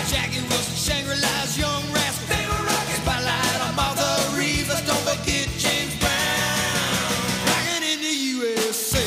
Jackie Wilson, Shangri-La's Young Rascal. They were rocking. Spotlight on Martha Reeves. Let's don't forget James Brown. Rocking in the USA.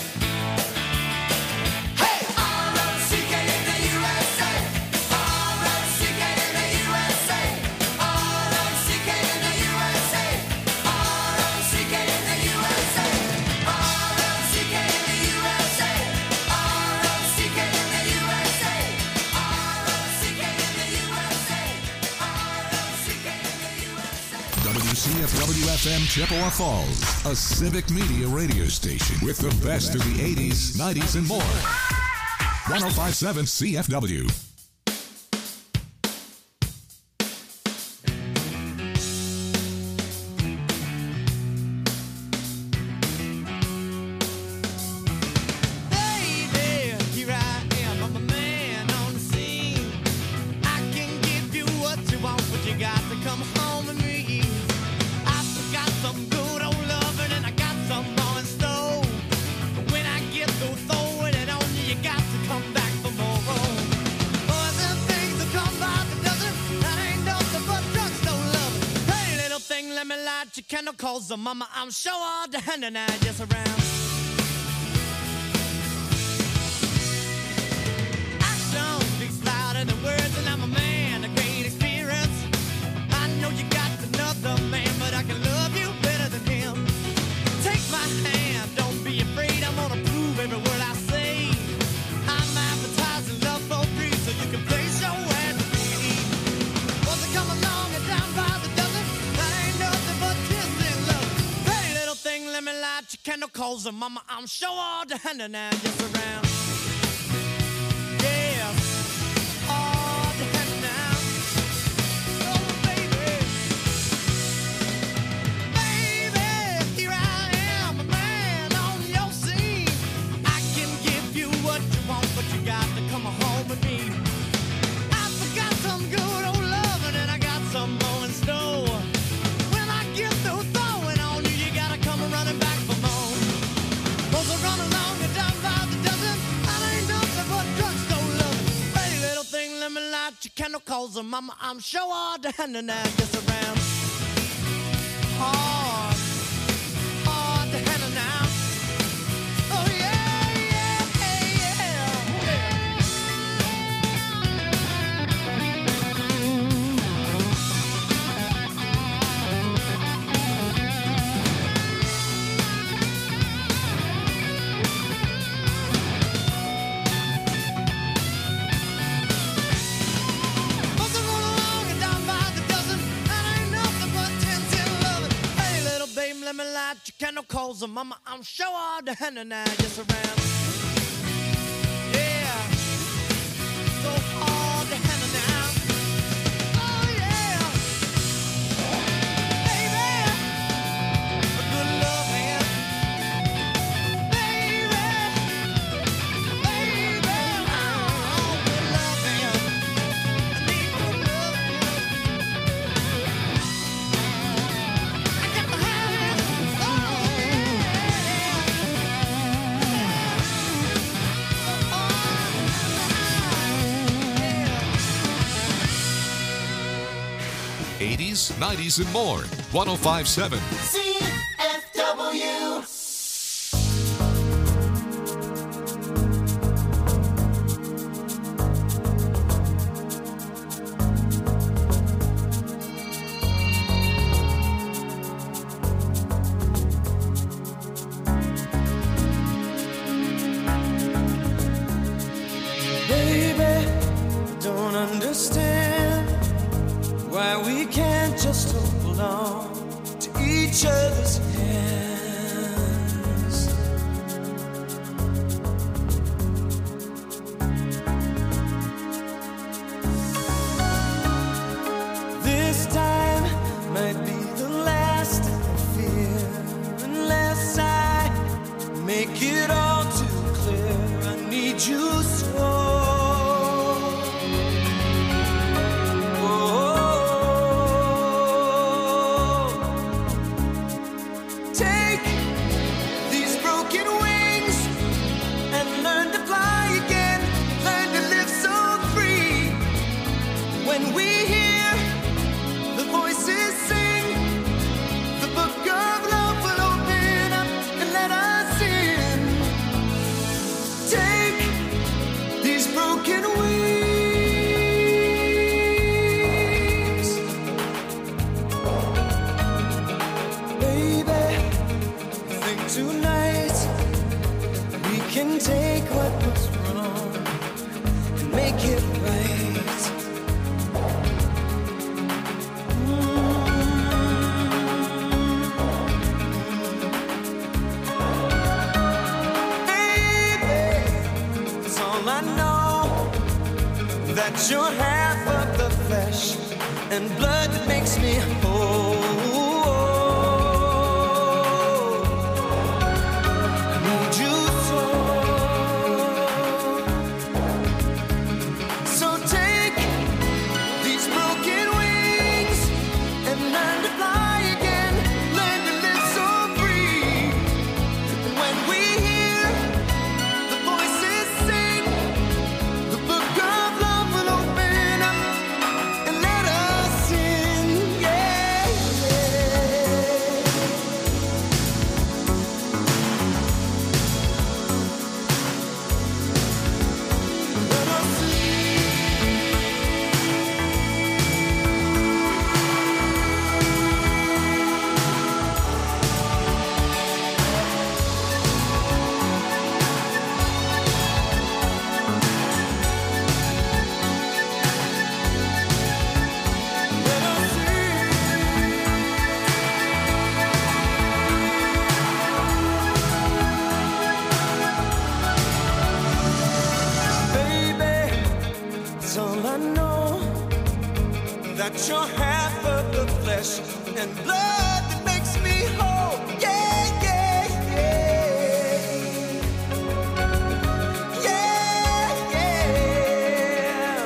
Hey! R-O-C-K in the USA. R-O-C-K in the USA. R-O-C-K in the USA. R-O-C-K in the USA. R-O-C-K in the USA. R-O-C-K in the USA. R-O-C-K in the USA. R-O-C-K in the USA. WCFW-FM Chippewa Falls, a civic media radio station with the best of the 80s, 90s, and more. 105.7 CFW. Baby, here I am, I'm a man on the scene. I can give you what you want, but you got to come home with me. I've got some good old loving and I got some more in store. But when I get through throwing it on you, you got to come back for more. Boys and things that come by the dozen, that ain't nothing but drugstore loving. Hey, little thing, let me light your candle, cause the mama, I'm sure all the hand and I just around. Action speaks louder than words, and I'm a man of great experience. I know you got another man, but I can love you better than him. Take my hand, don't be afraid, I'm gonna prove every word I say. I'm advertising love for free, so you can place your ad to me. Once I come along and down by the dozen, that ain't nothing but kissing love. Hey, little thing, let me light your candle, cause the mama, I'm sure all the hand and I just around. Yeah, all the hand now. Oh, baby. Baby, here I am, a man on your scene. I can give you what you want, but you got to come home with me. I've got some good old loving and I got some more in store. When I get through throwing on you, you gotta come running back for more. Those are run along and down by the dozen, that ain't nothing but drugstore loving. Hey, little thing, let me light your candle, cause the mama, I'm sure all the hand and I just around. Hard, hard to handle now. Oh yeah, yeah, Must have run along and down by the dozen, that ain't nothing but 10 loving. Hey, little baby, let me light your candle, cause the mama, I'm sure all the hand and I just around. Yeah, so hard to handle now. Oh yeah, baby, a good love hand. Baby, baby, oh, good love hand. I need good love hand. I got to have it. Oh yeah. 80s, 90s, and more. 105.7. CFW. Baby, don't understand why we can't just hold on to each other's hands. This time might be the last, I fear, unless I make it all too clear. I need you so. Oh, when we hear the voices sing, the book of love will open up and let us in. Take these broken wings, baby. Think tonight we can take what was wrong and make it right. That you're half of the flesh and blood that makes me whole. I need you so. So take these broken wings and learn to fly again. Learn to live so free. And when we hear the voices sing, the book of that you're half of the flesh and blood that makes me whole. Yeah, yeah, yeah. Yeah, yeah.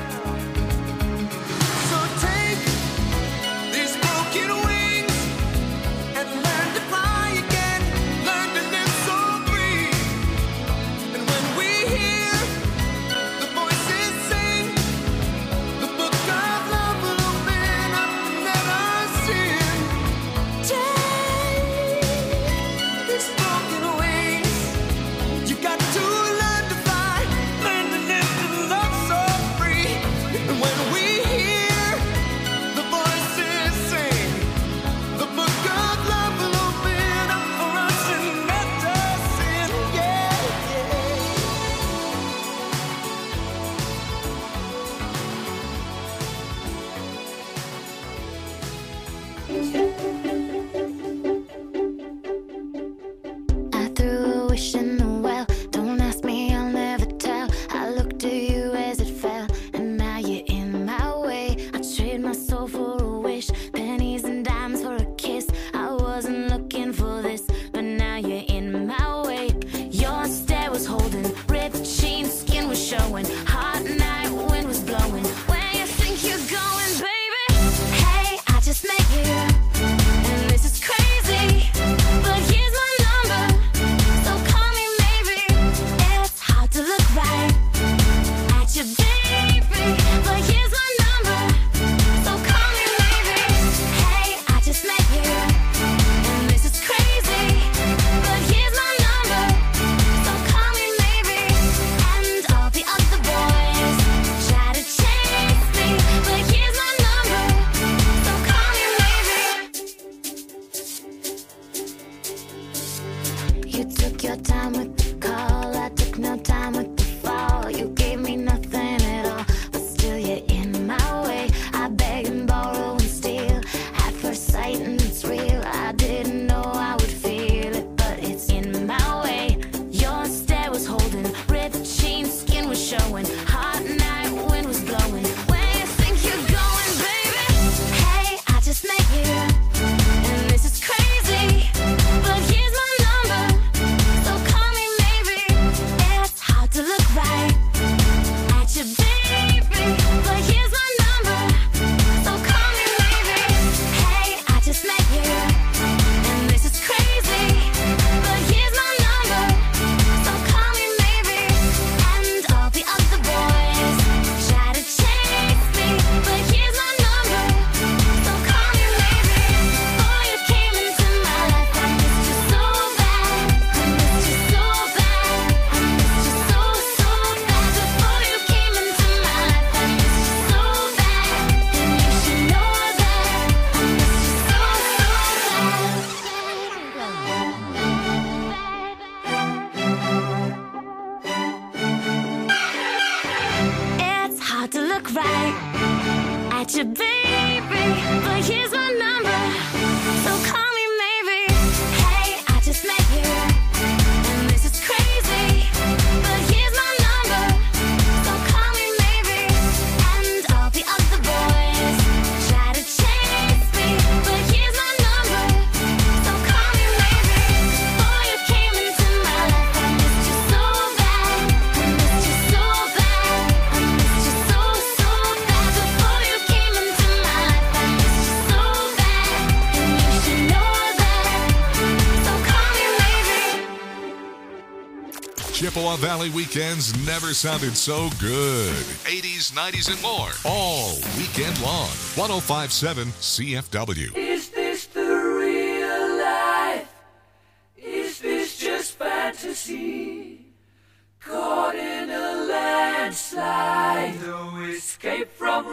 So take these broken wings and learn to fly again. Learn to live so free. And when we hear the voices sing, the book of love will open up and let us in. Take these broken wings. You got to learn to fly, learn to live and love so free. And when we hear the voices sing, the book of love will open up for us and let us in. Yeah, I threw a wish in the well. Don't ask me, I'll never tell. I looked at you as it fell, and now you're in my way. I trade my soul for a wish, pennies and dimes for a kiss. I wasn't looking for this, but now you're in my way. Your stare was holding, ripped jeans, skin was showing. Hot night, wind was blowing. Where you think you're going, baby? Hey, I just met you. right at you, baby. But here's my number, so call me maybe. Hey, I just met you, and this is crazy. But here's my number, so call me maybe. And all the other boys try to chase me, but here's my number, so call me maybe. Before you came into my life, I missed you so bad. I missed you so bad. I missed you so, so bad. Before you came into my life, I missed you so bad. And you should know that, so call me maybe. Chippewa Valley weekends never sounded so good. 80s, 90s, and more. All weekend long. 1057 CFW. Is this the real life? Is this just fantasy? Caught in a landslide, no escape from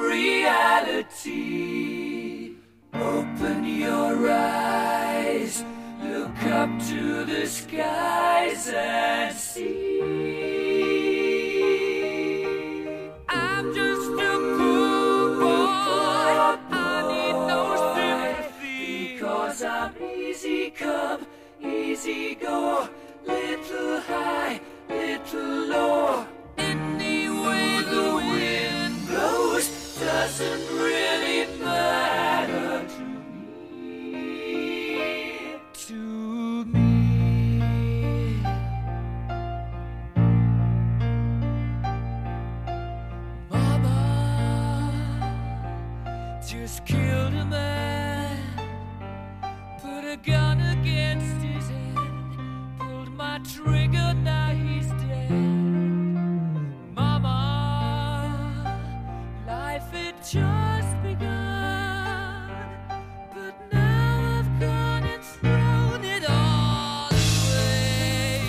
reality. Open your eyes, look up to the skies and see. I'm just a poor boy, I need no sympathy, because I'm easy come, easy go, little high, little low. Any way the wind blows doesn't really matter to me. To me. Mama just killed a man, put a gun against his head, pulled my trigger, now he's dead. Mama, life had just begun, but now I've gone and thrown it all away.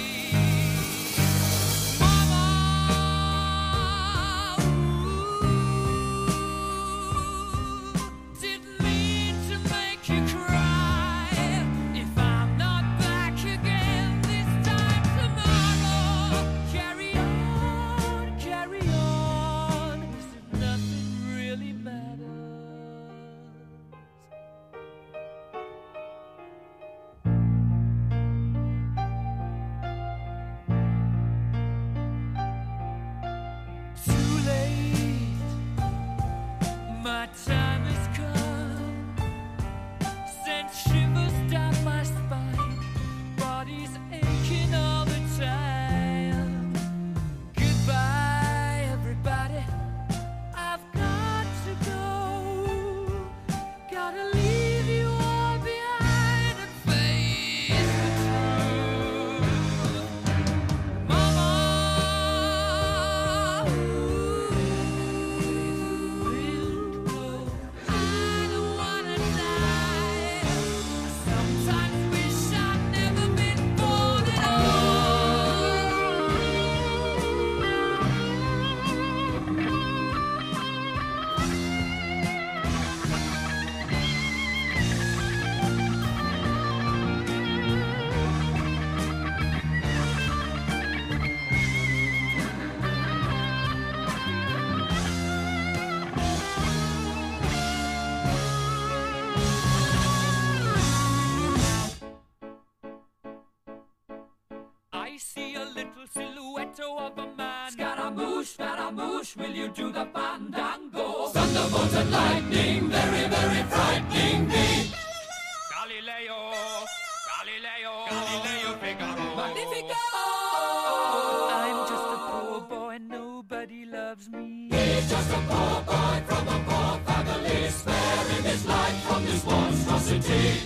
Mama, didn't mean to make you cry. If I'm not back again this time tomorrow, carry on, carry on, as if nothing really matters. Too late, my time has come. Sent shivers down my spine, body's aching all the time. Goodbye, everybody, I've got to go. Gotta leave you all behind and face the truth. Mama, I don't wanna die. Sometimes wish I'd never been born at I see a little silhouette of a man. Scaramouche, will you do the fandango? Thunderbolt and lightning, very, very frightening me. Galileo, Figaro. Magnifico! I'm just a poor boy, nobody loves me. He's just a poor boy from a poor family, sparing his life from this monstrosity.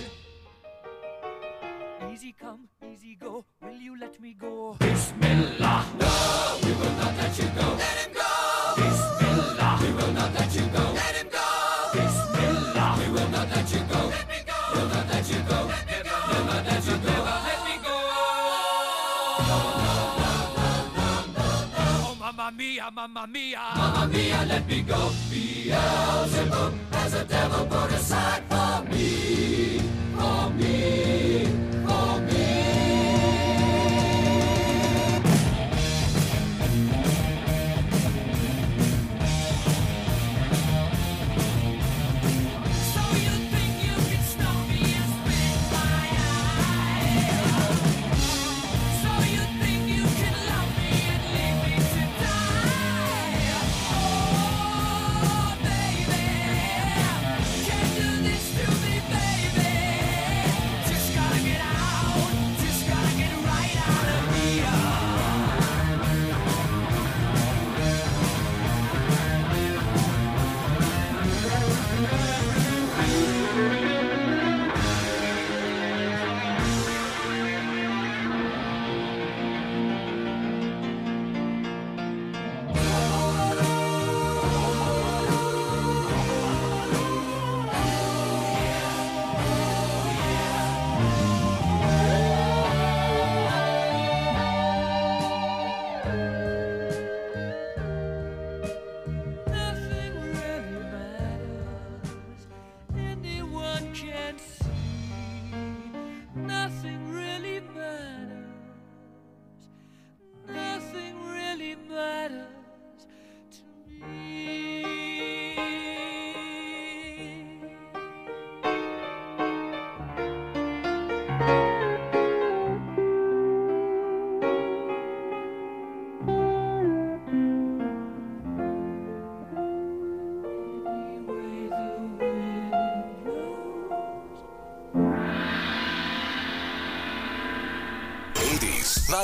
Easy come, easy go, will you let me go? Bismillah, no, we will not let you go. Let him go! Bismillah, we will not let you go. Let him go! Bismillah, we will not let you go. Let me go! We'll not let you go. Let me go! We'll not let you go. Let me go! Oh, mamma mia, mamma mia. Mamma mia, let me go. Beelzebub has a devil put aside for me. For me. For me.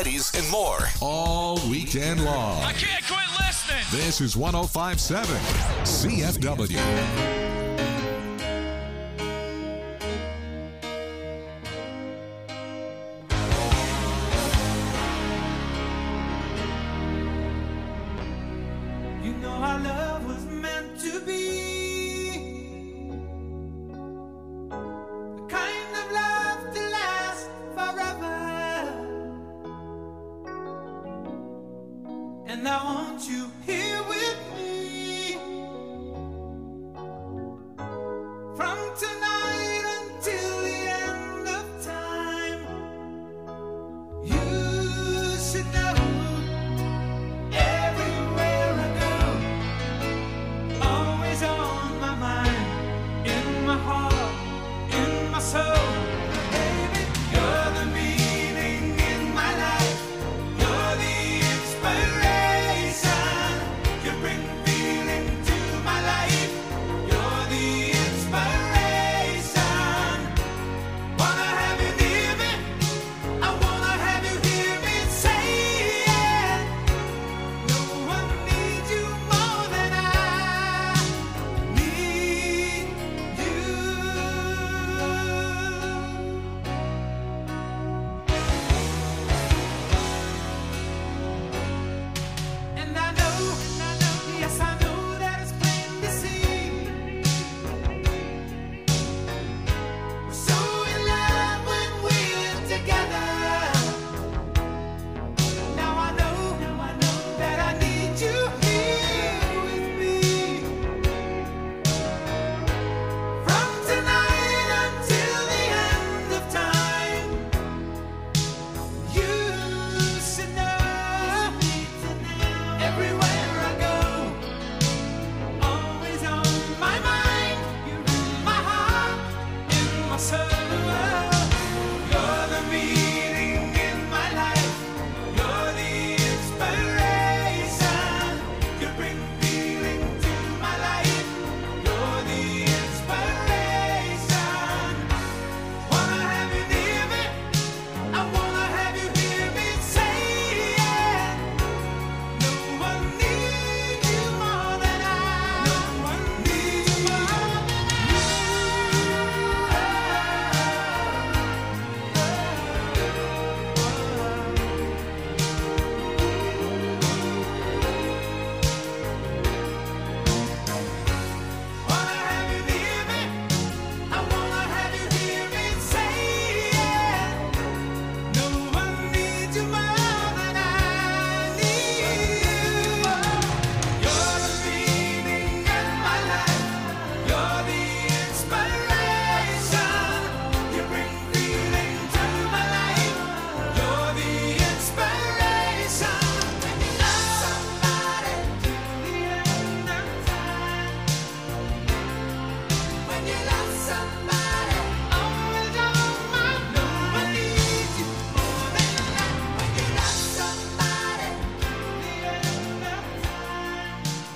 90s, and more all weekend long. I can't quit listening. This is 105.7 CFW. You know our love was meant to be the kind of love to last forever. And I want you here with me from tonight until the end of time. You should know everywhere I go, always on my mind, in my heart, in my soul. Baby, you're the meaning in my life. You're the inspiration. You bring feeling to my life. You're the inspiration. Wanna have you near me. I wanna have you hear me say it. No one needs you more than I need you. And I know, yes I know that it's plain to see. We're so in love when we're together. Now I know that I need you here with me from tonight until the end of time. You should know everywhere I go, always on my mind. You're in my heart, in my soul. You're the meaning in my life. You're the inspiration. You bring feeling to my life. You're the inspiration. Wanna have you near me. I wanna have you hear me say it. No one needs you more than I. No one needs you more than Wanna have you near me. I wanna have you hear me say it. No one needs you more than I need you. You're the meaning in my life. You're the inspiration. You bring feeling to my life. You're the inspiration. When you love somebody till the end of time. When you love somebody, always on my mind. No one needs you more than that. When you love somebody till the end of time.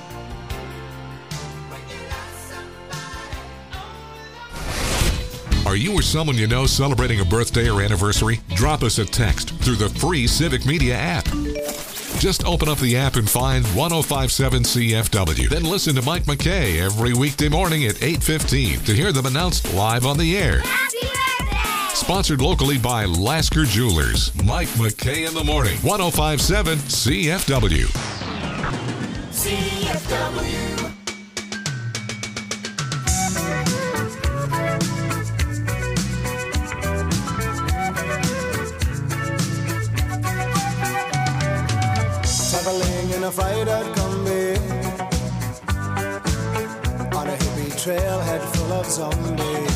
When you love somebody, always on. Are you or someone you know celebrating a birthday or anniversary? Drop us a text through the free Civic Media app. Just open up the app and find 105.7 CFW. Then listen to Mike McKay every weekday morning at 8:15 to hear them announced live on the air. Happy birthday! Sponsored locally by Lasker Jewelers. Mike McKay in the morning. 105.7 CFW. CFW. Traveling in a fried-out Kombi on a hippie trailhead full of zombies.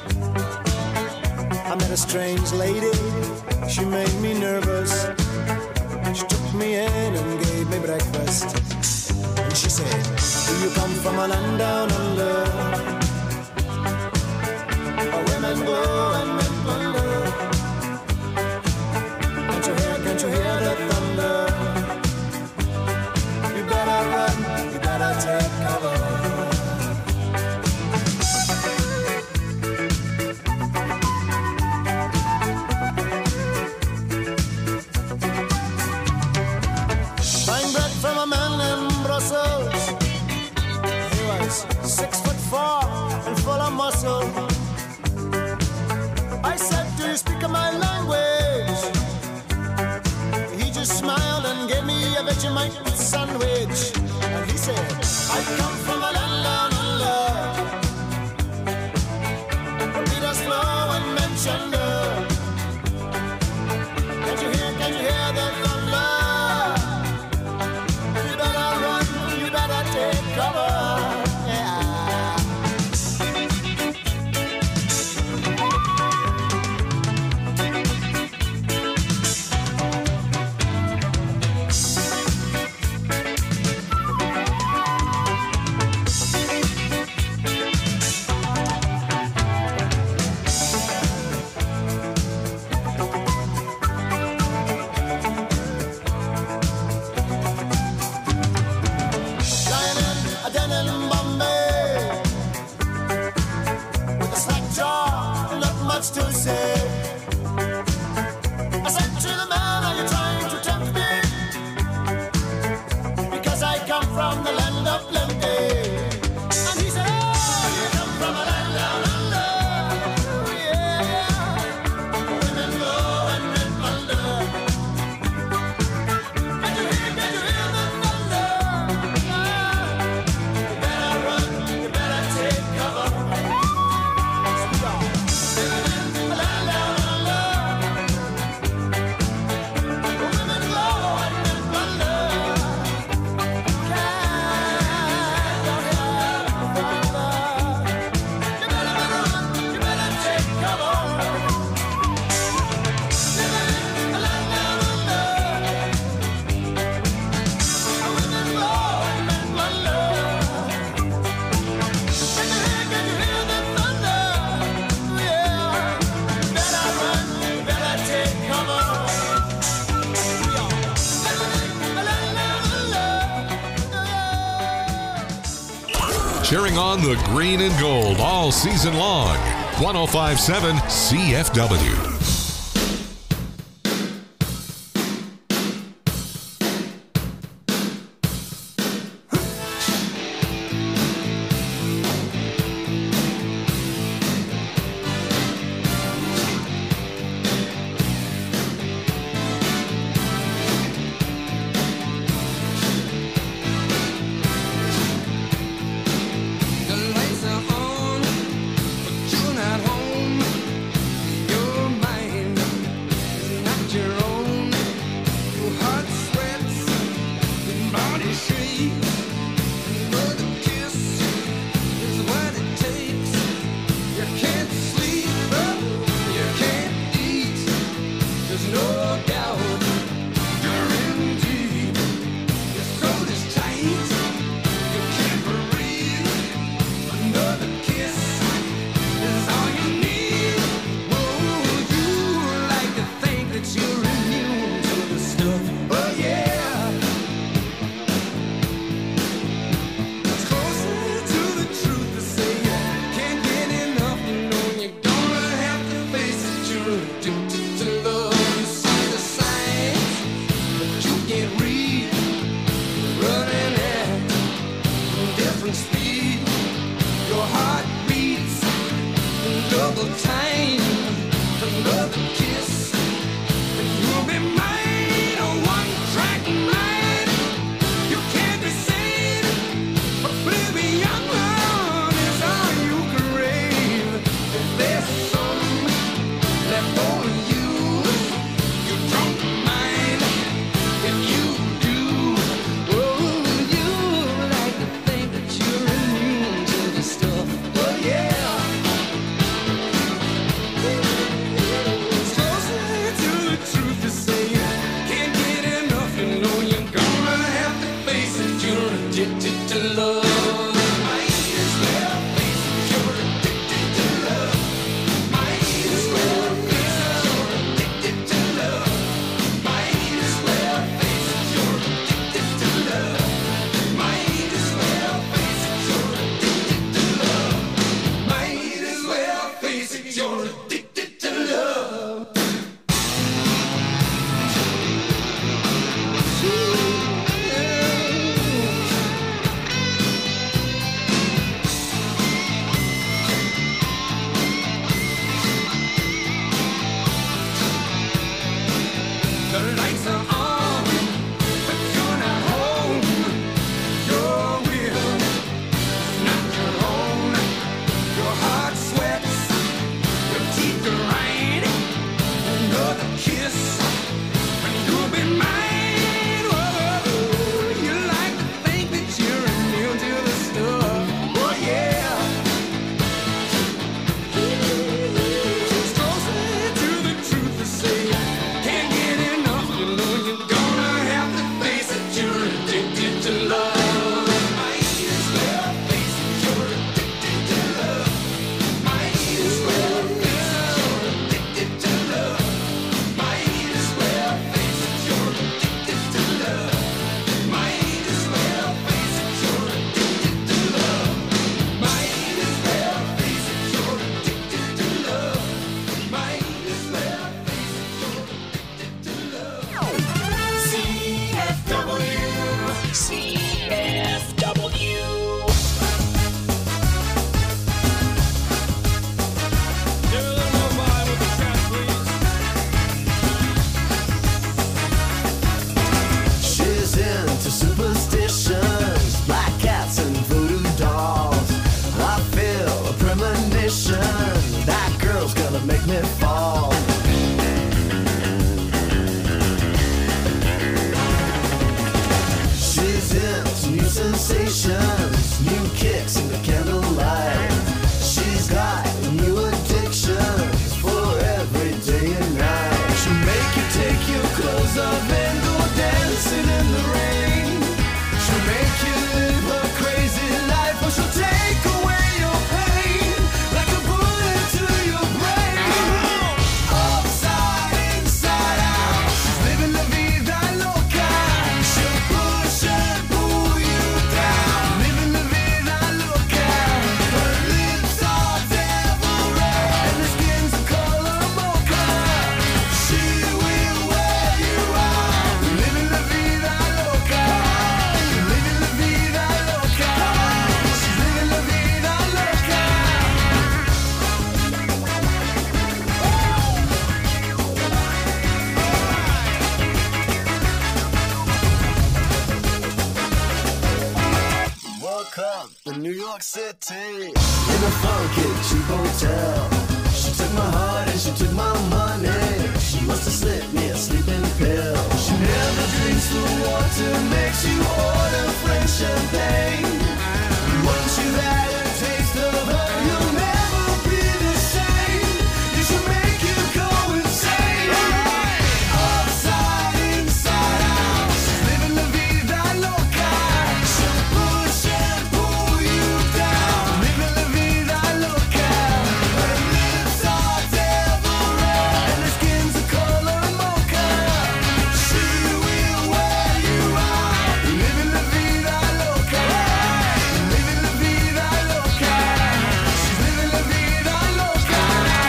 I met a strange lady, she made me nervous. She took me in and gave me breakfast. And she said, do you come from a land down under, where women go and men plunder? Can't you hear the thunder? You better run, you better take cover. was 6'4" and full of muscle. I said, do you speak my language? He just smiled and gave me a Vegemite sandwich. And he said, I come from a land down under, where Peter's flow and mentioned her. Can you hear the thunder? You better run, you better take cover. To say, I said to the man, are you trying to tempt me? Because I come from the land of plenty. And he said, oh, you come from a land down under. Yeah, women go and men wonder. Can you hear the thunder? You better run, you better take cover. Cheering on the green and gold all season long. 105.7 CFW. The lights are on, but you're not home. You're my me fall. She's into new sensations, new kicks in the candlelight. She's got new addictions for every day and night. She'll make you take your clothes off and go dancing in the rain. She'll make you live her crazy life, or she'll take away your pain like a bullet to your brain. Upside, inside out, she's living la vida loca. She'll push and pull you down, living la vida loca. Her lips are devil red and her skin's the color mocha. She will wear you out, living la vida loca. Living la vida loca. She's living la vida loca. Woke up in New York City in a funky cheap hotel. She took my heart and she took my money. She must have slipped me a sleeping pill. She never drinks the water, makes you order French champagne. Once you've had a taste of her, you'll never be the same. You should make you go insane. Upside, inside out, she's living la vida loca. She'll push and pull you down, living la vida loca. Her lips are devil red and her skin's the color mocha. She will wear you out, living la vida loca. Living la vida loca. She's living la vida loca.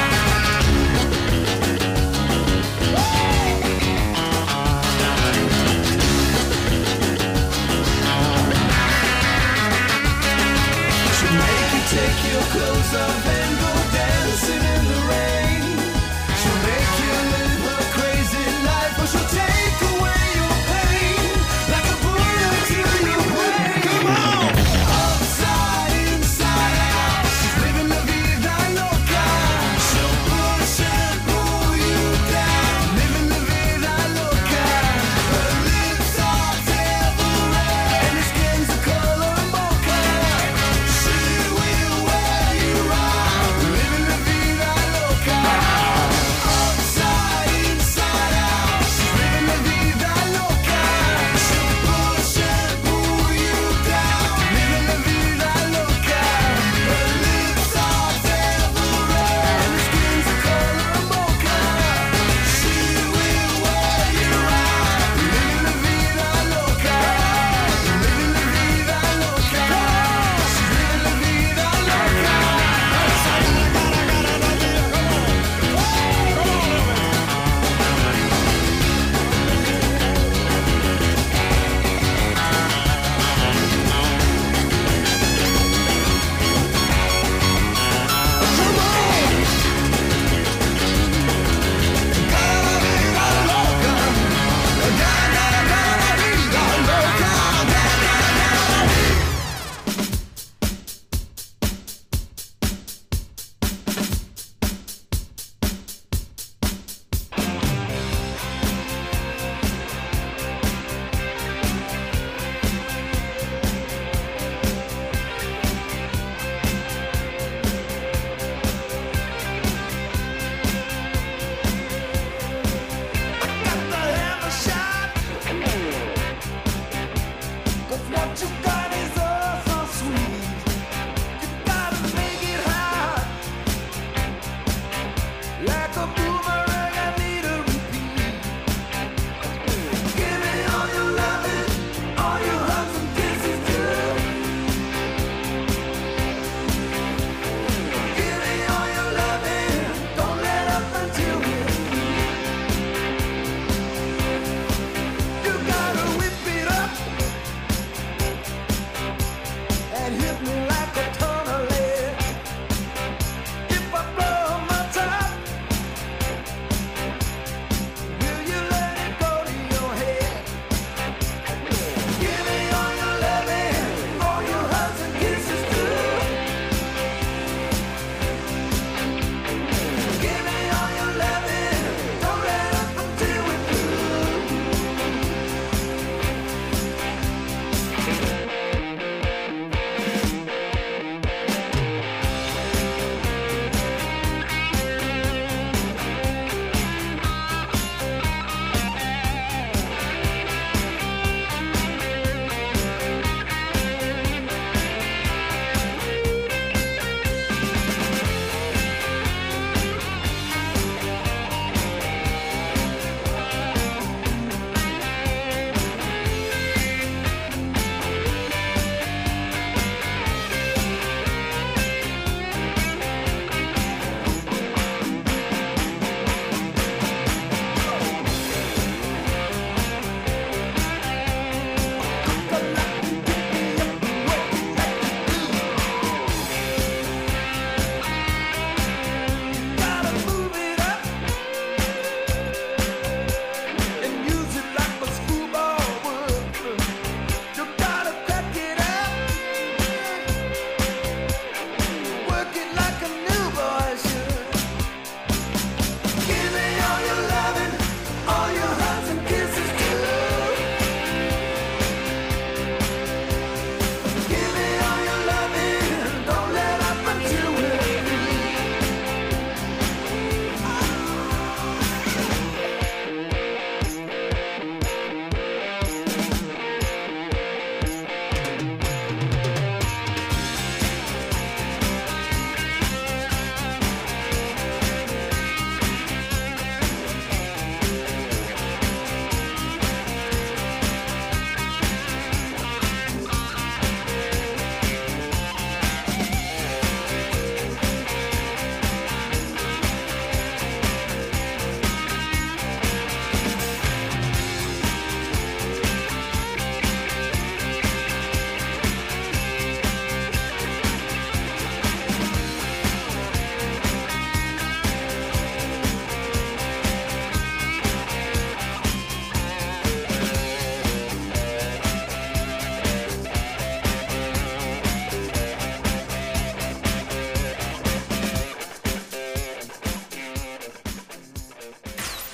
She'll make you take your clothes off and go dancing in the rain. She'll make you live her crazy life, or she'll take away your pain like a bullet to your brain. Come on! Upside, inside out, she's living la vida loca. She'll push and pull you down, living la vida loca. Her lips are devil red and her skin's the color mocha. She will wear you out,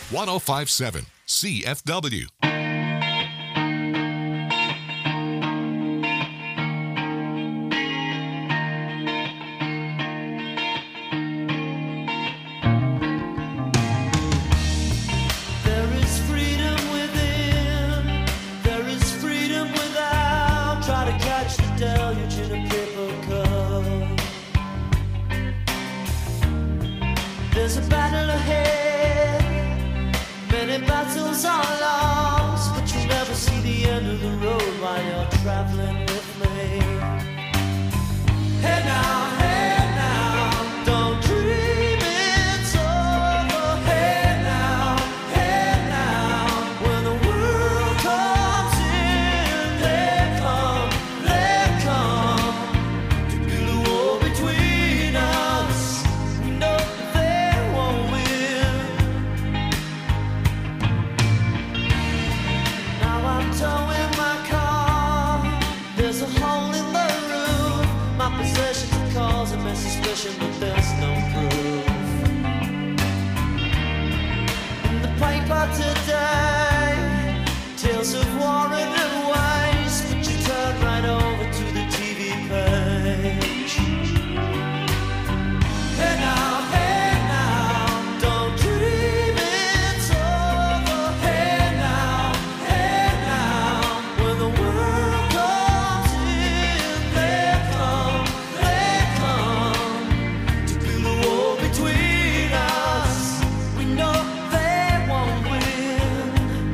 1057 CFW. There is freedom within, there is freedom without. Try to catch the deluge in a paper cup. There's a battle ahead, many battles are lost, but you'll never see the end of the road while you're traveling with me. Hey now, don't dream it's over. Hey now, when the world comes in, they come to build a wall between us. We know they won't win. Now I'm towing my car. There's a hole in the roof. My possessions are causing me suspicion, but there's no proof. In the paper today, tales of war and waste, but you turn right over to the TV page. Hey now, don't dream it's over. Hey now, when the world comes in, they come to build a wall between us. We know they won't win.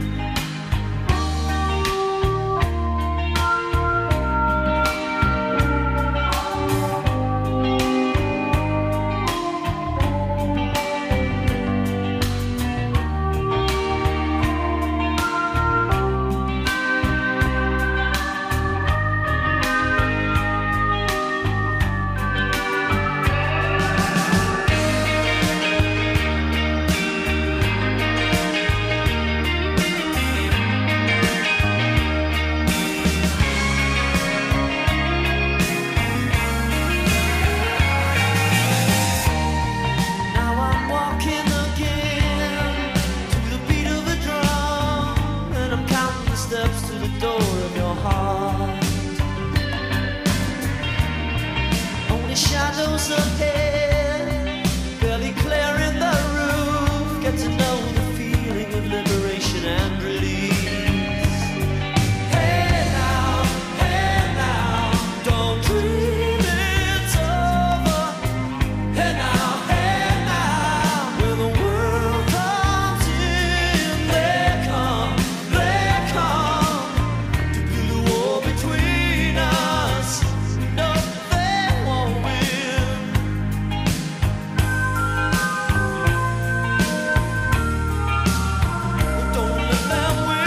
Now I'm walking again to the beat of a drum, and I'm counting the steps to the door of your heart. Only shadows ahead, barely clearing the roof. Get to know the feeling of liberation and release. Hey now, don't dream it's over. Hey now, when the world comes in, they come to build a wall between us. No, they won't win. Don't let them win.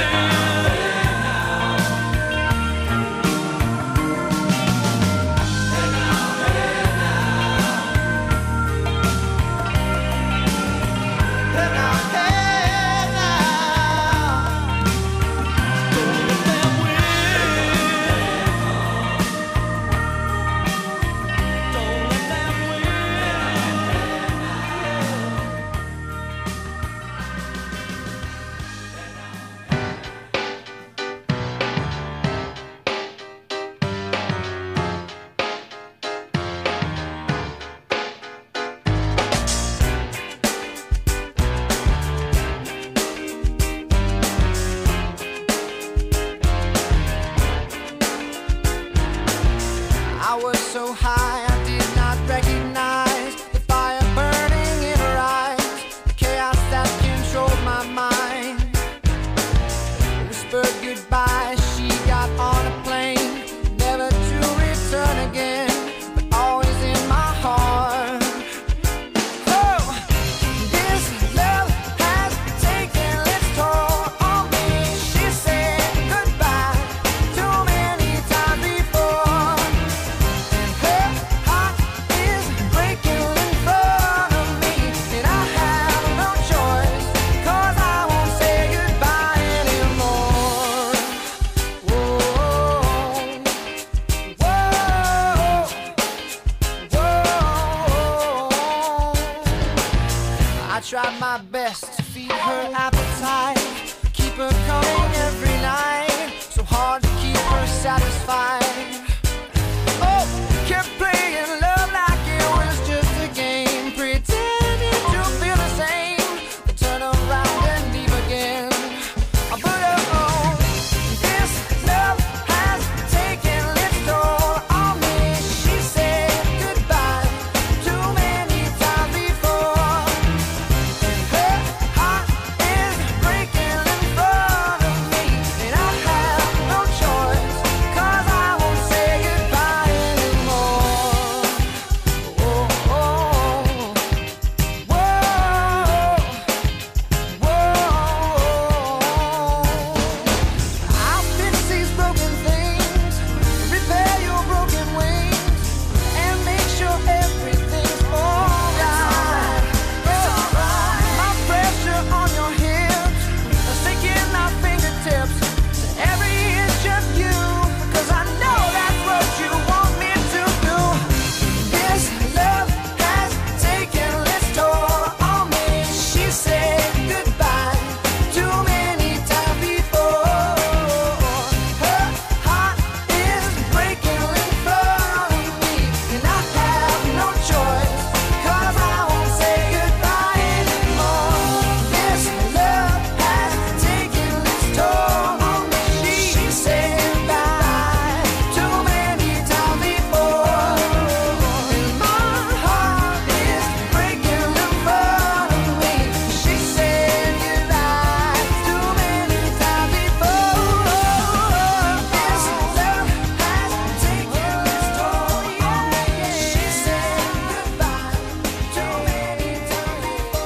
Hey now, don't let them win. Don't let them I was so high I did not recognize the fire burning in her eyes, the chaos that controlled my mind. Whispered goodbye, she got on a plane, never to return again, but always in my heart. Oh, this love has taken its toll on me. She said goodbye too many times before. Her heart is breaking in front of me, and I have no choice, 'cause I won't say goodbye anymore. Whoa, whoa, whoa. I tried my best to feed her appetite, keep her coming every night, so hard to keep her satisfied. Oh, kept playing love like it was just a game, pretending to feel the same, but turn around and leave again. But oh, this love has taken its toll on me. She said goodbye too many times before, and her heart is breaking in front of me, and I have no choice, 'cause I won't say goodbye anymore. Oh, oh, whoa, whoa. I'll fix these broken things, repair your broken wings, and make sure everything's alright. It's alright. My pressure on your hips, sinking my fingertips to every inch of you, 'cause I know that's what you want me to do. This love has taken its toll on me. She said goodbye too many times before. Her heart is breaking in front of me, and I have no choice, 'cause I won't say goodbye anymore. This love has taken its toll on me. She said goodbye too many times before, and my heart is breaking in front of me. She said goodbye too many times before. This love has taken its toll on me. She said goodbye too many times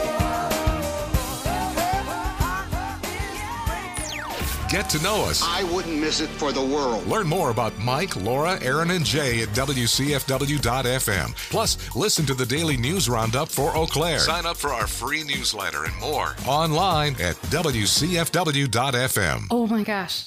before. Get to know us. I wouldn't miss it for the world. Learn more about Mike, Laura, Aaron, and Jay at WCFW.FM. Plus, listen to the daily news roundup for Eau Claire. Sign up for our free newsletter and more online at WCFW.FM. Oh my gosh.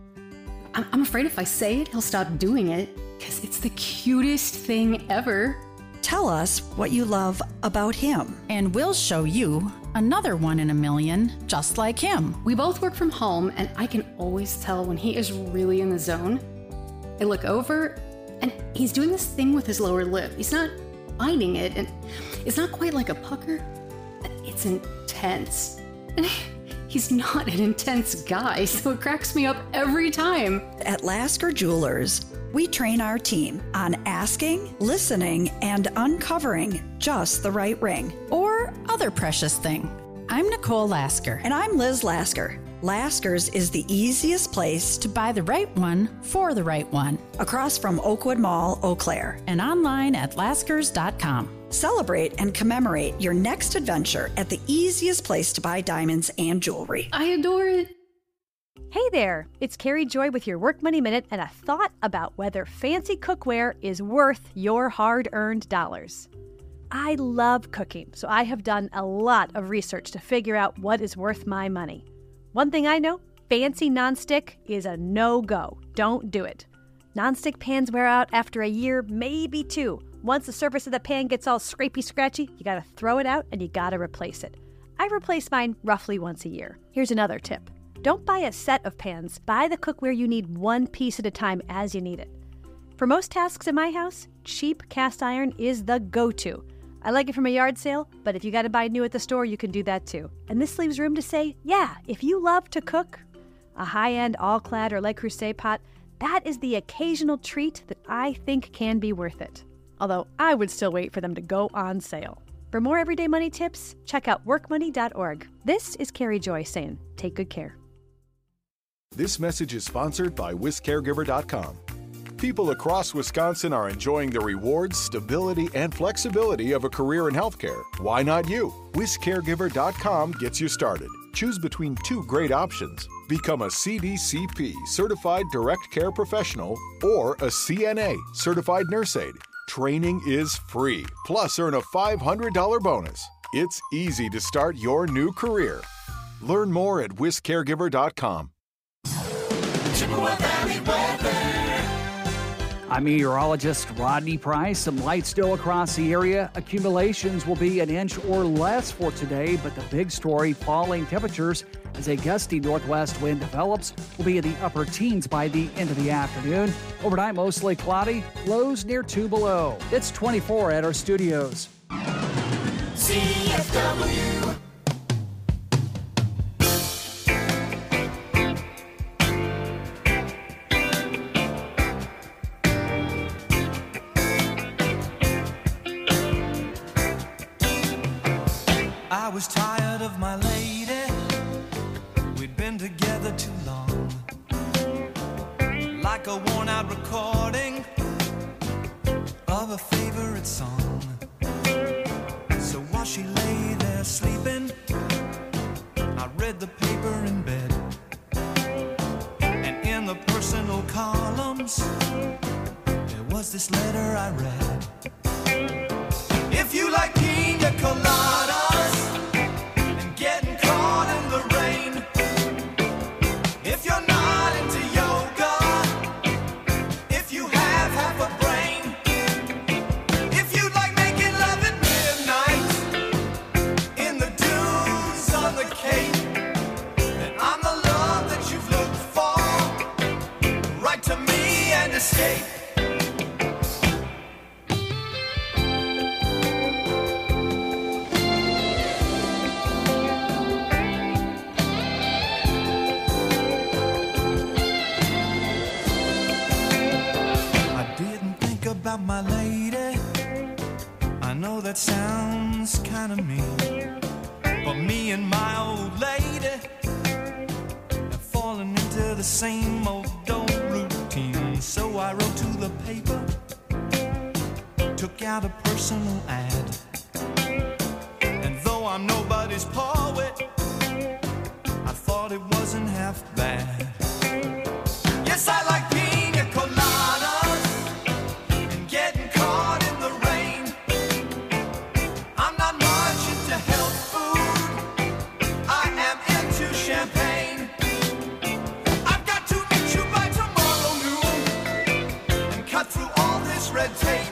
I'm afraid if I say it, he'll stop doing it, because it's the cutest thing ever. Tell us what you love about him. And we'll show you another one in a million just like him. We both work from home, and I can always tell when he is really in the zone. I look over, and he's doing this thing with his lower lip. He's not biting it, and it's not quite like a pucker. It's intense. And he's not an intense guy, so it cracks me up every time. At Lasker Jewelers, we train our team on asking, listening, and uncovering just the right ring. Or other precious thing. I'm Nicole Lasker. And I'm Liz Lasker. Lasker's is the easiest place To buy the right one for the right one. across from Oakwood Mall, Eau Claire. And online at laskers.com. Celebrate and commemorate your next adventure at the easiest place to buy diamonds and jewelry. I adore it. Hey there, it's Carrie Joy with your Work Money Minute and a thought about whether fancy cookware is worth your hard-earned dollars. I love cooking, so I have done a lot of research to figure out what is worth my money. One thing I know, fancy nonstick is a no-go. Don't do it. Nonstick pans wear out after a year, maybe two. Once the surface of the pan gets all scrapey-scratchy, you gotta throw it out and you gotta replace it. I replace mine roughly once a year. Here's another tip. Don't buy a set of pans. Buy the cookware you need one piece at a time as you need it. For most tasks in my house, cheap cast iron is the go-to. I like it from a yard sale, but if you got to buy new at the store, you can do that too. And this leaves room to say, yeah, if you love to cook, a high-end all-clad or Le Creuset pot, that is the occasional treat that I think can be worth it. Although I would still wait for them to go on sale. For more everyday money tips, check out workmoney.org. This is Carrie Joy saying, take good care. This message is sponsored by WisCaregiver.com. People across Wisconsin are enjoying the rewards, stability, and flexibility of a career in healthcare. Why not you? WisCaregiver.com gets you started. Choose between two great options. Become a CDCP, Certified Direct Care Professional, or a CNA, Certified Nurse Aide. Training is free, plus earn a $500 bonus. It's easy to start your new career. Learn more at WisCaregiver.com. Chippewa Valley weather. I'm meteorologist Rodney Price. Some light snow across the area. Accumulations will be an inch or less for today, but the big story, falling temperatures as a gusty northwest wind develops, will be in the upper teens by the end of the afternoon. Overnight, mostly cloudy, lows near 2 below. It's 24 at our studios. CFW. I was tired of my lady. We'd been together too long. Like a worn-out recording of a favorite song. So while she lay there sleeping, I read the paper in bed. And in the personal columns, there was this letter I read. If you like pina coladas and getting caught in the rain, if you're not into yoga, if you have half a brain, if you like making love at midnight in the dunes on the Cape, then I'm the love that you've looked for. Write to me and escape. About my lady, I know that sounds kind of mean, but me and my old lady have fallen into the same old routine. So I wrote to the paper, took out a personal ad, and though I'm nobody's poet, I thought it wasn't half bad. Yes, I like pina coladas. Red tape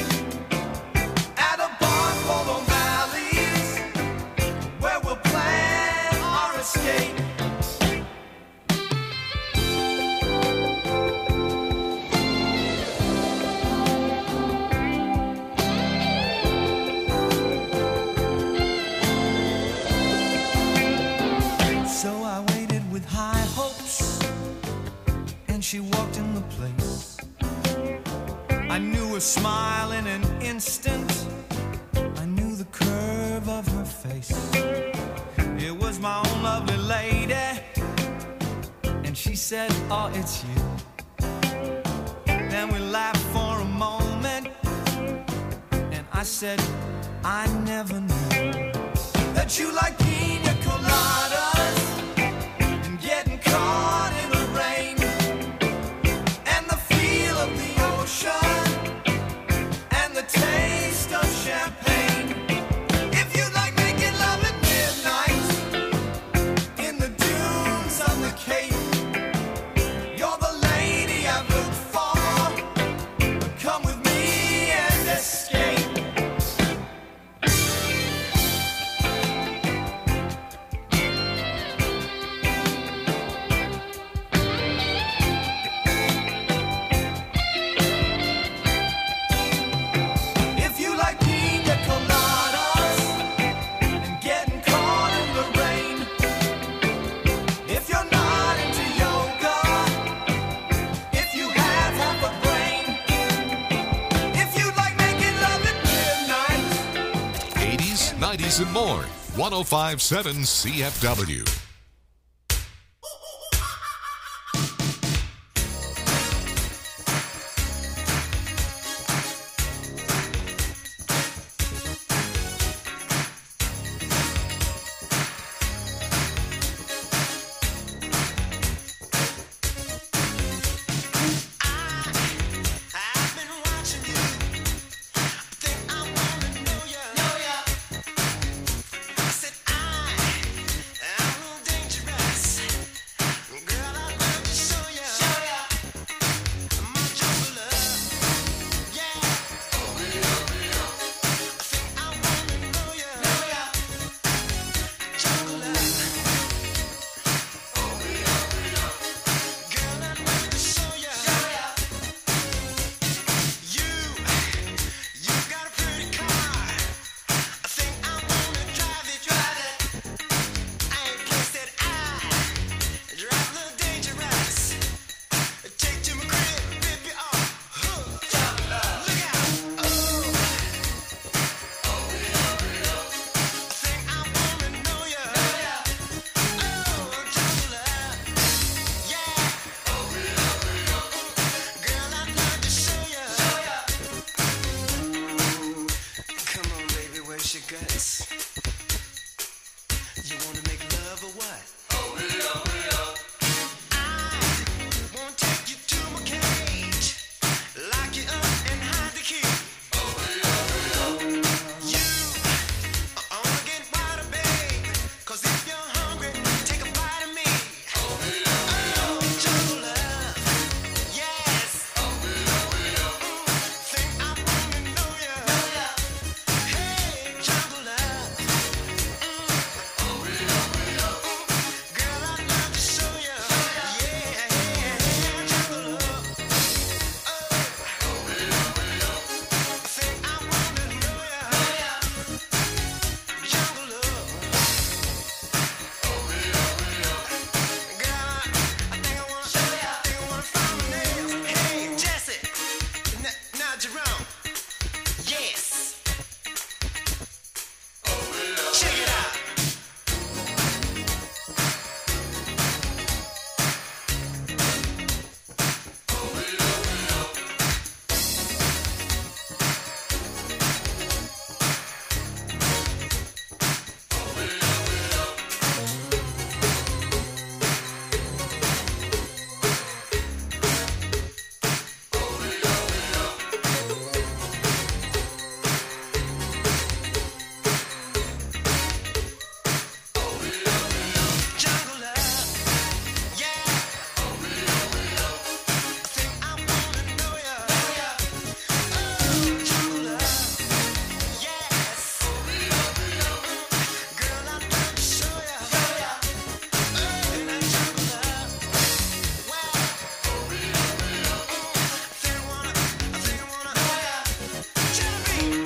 at a bar called O'Malley's, where we'll plan our escape. So I waited with high hopes, and she walked in the place. I knew her smile in an instant. I knew the curve of her face. It was my own lovely lady. And she said, oh, it's you. Then we laughed for a moment. And I said, I never knew that you like pina coladas and getting caught in the rain and the feel of the ocean. Taste of champagne. If you like making love at midnight in the dunes on the Cape, you're the lady I've looked for. Come with me and escape. And more. 105.7 CFW. I bust your guts. You wanna make love or what? Oh, I wanna take you to my cage, lock you up and hide the key. You are only getting wider, babe, 'cause if you're hungry, take a bite of me. Oh, jungle love, yes. Think I wanna know ya. Hey, jungle love. Girl, I'd love to show ya. Yeah, jungle love. Think I wanna know ya. Jungle love. Girl, I think I wanna show ya. Think I wanna find my nails. Hey, Jesse. Now Jerome. Yes. Check it out. Jungle love. Yeah. Think I wanna know ya. Jungle love. Yes. Girl, I'd love to show ya. Jungle love. Wow. Think I wanna know ya. Genevieve.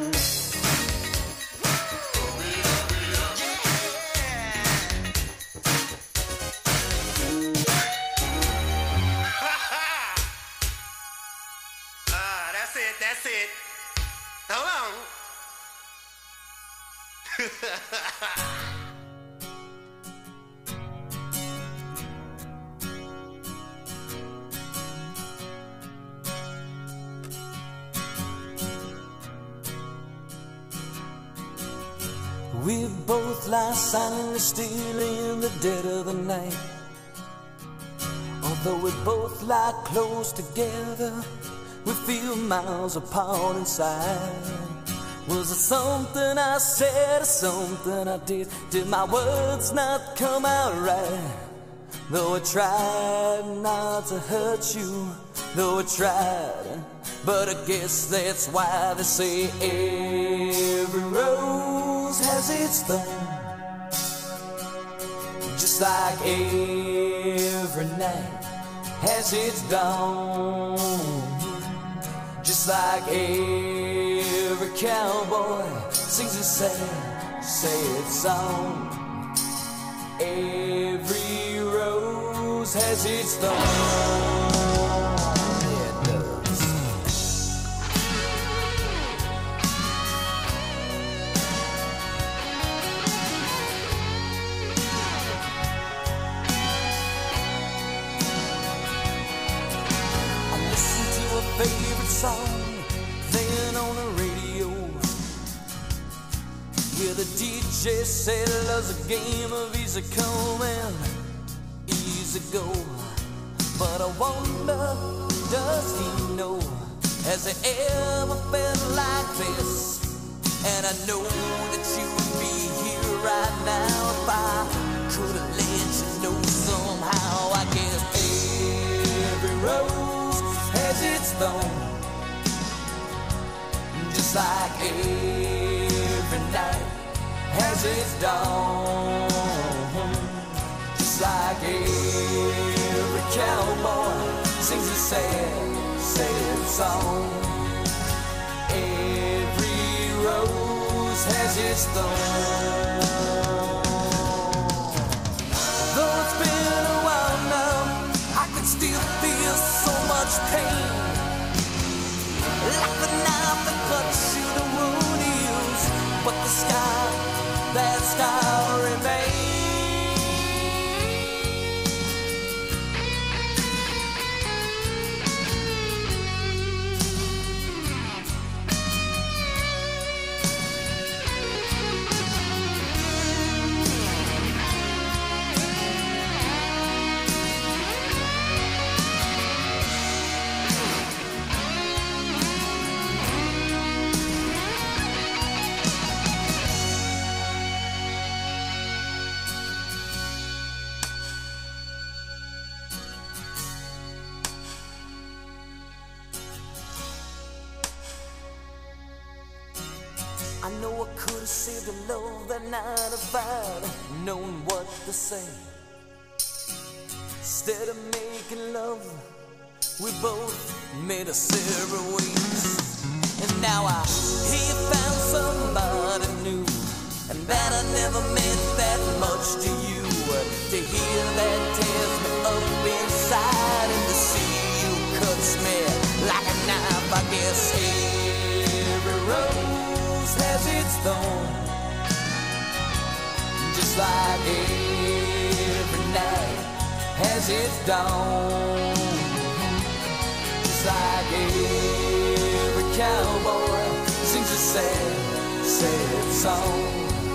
That's it. Hold on. We both lie silently still in the dead of the night. Although we both lie close together, we feel miles apart inside. Was it something I said or something I did? Did my words not come out right? Though I tried not to hurt you, though I tried, but I guess that's why they say every rose has its thorn. Just like every night has its dawn. Just like every cowboy sings a sad song. Every rose has its thorn. Yeah, it does. I listen to a favorite song playing on the radio. Yeah, the DJ said love's a game of easy come and easy go. But I wonder, does he know? Has he ever felt like this? And I know that you would be here right now if I could have let you know somehow. I guess every rose has its thorn. Just like every night has its dawn. Just like every cowboy sings a sad song. Every rose has its thorn. Though it's been a while now, I can still feel so much pain. Like the knife that cuts you, the wound heals, but the scar, that scar remains. I know I could have saved a love that night if I'd known what to say. Instead of making love, we both made us separate ways. And now I hear you found somebody new, and that I never meant that much to you. To hear that tears me up inside, and to see you cuts me like a knife. I guess every rose has its thorn, just like every night has its dawn. Just like every cowboy sings a sad, sad song.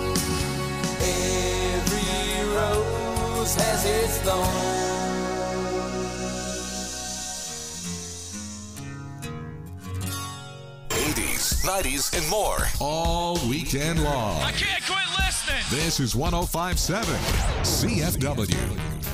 Every rose has its thorn. 80s, 90s, and more all weekend long. I can't quit listening. This is 105.7 CFW.